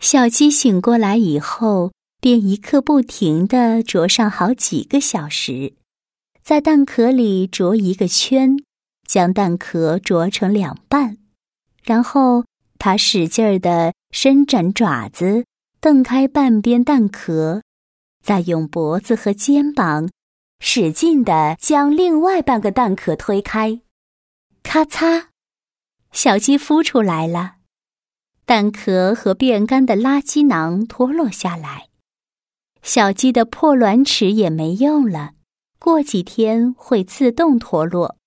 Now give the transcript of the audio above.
小鸡醒过来以后，便一刻不停地啄上好几个小时，在蛋壳里啄一个圈，将蛋壳啄成2半，然后它使劲地伸展爪子，蹬开半边蛋壳，再用脖子和肩膀使劲地将另外半个蛋壳推开。咔嚓，小鸡孵出来了，蛋壳和变干的垃圾囊脱落下来。小鸡的破卵齿也没用了，过几天会自动脱落。